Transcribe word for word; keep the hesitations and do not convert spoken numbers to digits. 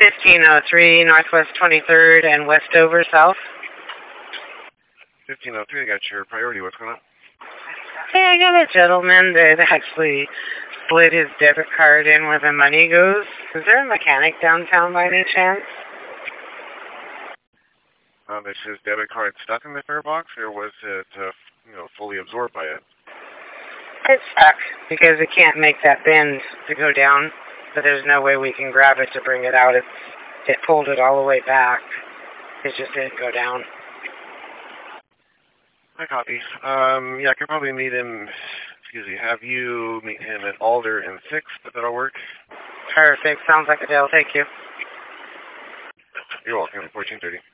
fifteen oh three Northwest twenty-third and Westover South. fifteen oh three, I got your priority. What's going on? Hey, I got a gentleman that actually slid his debit card in where the money goes. Is there a mechanic downtown by any chance? Um, is his debit card stuck in the fare box, or was it, uh, you know, fully absorbed by it? It's stuck because it can't make that bend to go down, but there's no way we can grab it to bring it out. It, it pulled it all the way back. It just didn't go down. I copy. Um, yeah, I could probably meet him, excuse me, have you meet him at Alder and sixth, if that'll work. Perfect. Sounds like a deal. Thank you. You're welcome. fourteen thirty.